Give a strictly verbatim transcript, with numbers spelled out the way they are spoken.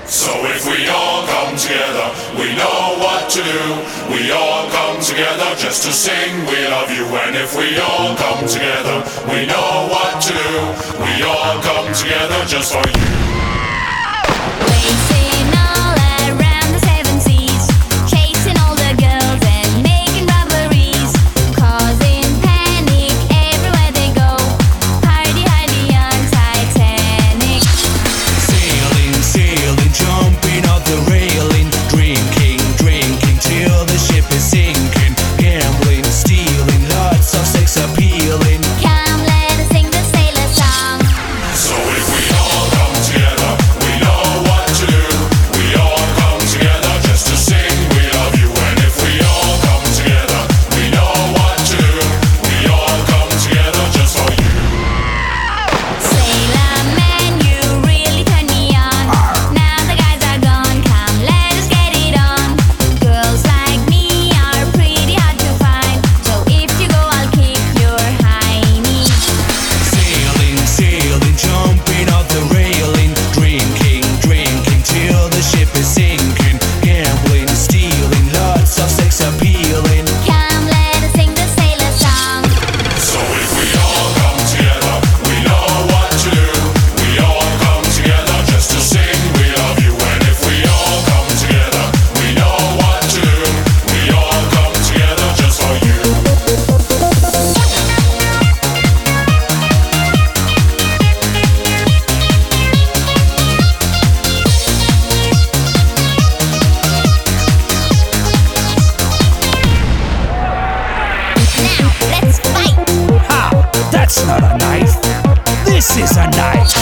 So if we all come together, we know what to do. We all come together just to sing we love you. And if we all come together, we know what to do. We all come together just for you. Racing all around the seven seas, chasing all the girls and making robberies, causing panic everywhere they go. Party hardy on Titanic. Sailing, sailing, jumping off the railing, drinking, drinking till the ship is sinking, gambling, stealing, lots of sex appealing. Come, let us sing the sailor song. So if we all come together, we know what to do. We all come together just to sing we love you. And if we all come together, we know what to do. We all come together just for you. Sailor man, you really turn me on. Now the guys are gone, come let us get it on. Girls like me are pretty hard to find, so if you go I'll kick your hiney. Sailing, sailing, jumping off the railing, drinking, drinking till the ship is sinking, gambling, stealing, lots of sex appealing. Come let us sing the sailor song. So if we all come together, we know what to do. We all come together just to sing we love you. And if we all come together, we know what to do. We all come together just for you. Now let's fight. Ha! That's not a knife. This is a knife.